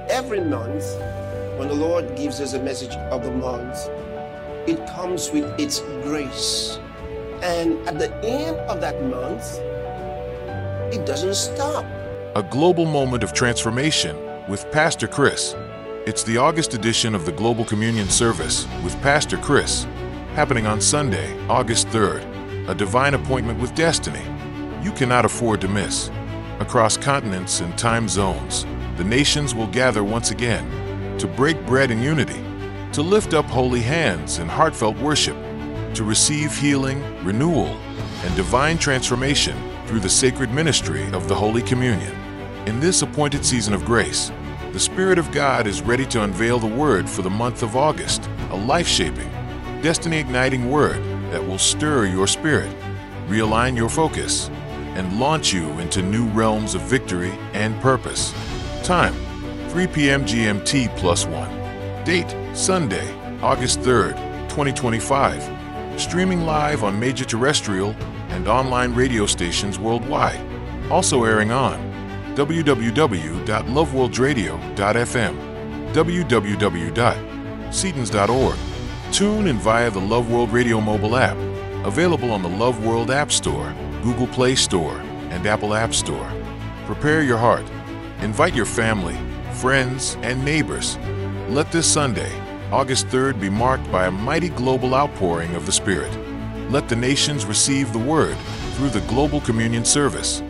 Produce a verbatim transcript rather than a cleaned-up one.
every month, when the Lord gives us a message of the month, it comes with its grace. And at the end of that month, it doesn't stop. A global moment of transformation with Pastor Chris. It's the August edition of the Global Communion Service with Pastor Chris, happening on Sunday, August third, a divine appointment with destiny you cannot afford to miss. Across continents and time zones, the nations will gather once again to break bread in unity, to lift up holy hands in heartfelt worship, to receive healing, renewal, and divine transformation through the sacred ministry of the Holy Communion. In this appointed season of grace, the Spirit of God is ready to unveil the Word for the month of August, a life-shaping, destiny-igniting Word that will stir your spirit, realign your focus, and launch you into new realms of victory and purpose. Time, three p m G M T plus one. Date, Sunday, August third, twenty twenty-five. Streaming live on major terrestrial and online radio stations worldwide. Also airing on w w w dot love world radio dot f m, w w w dot seatons dot org, tune in via the Love World Radio mobile app, available on the Love World App Store, Google Play Store, and Apple App Store. Prepare your heart. Invite your family, friends, and neighbors. Let this Sunday, August third, be marked by a mighty global outpouring of the Spirit. Let the nations receive the Word through the Global Communion Service.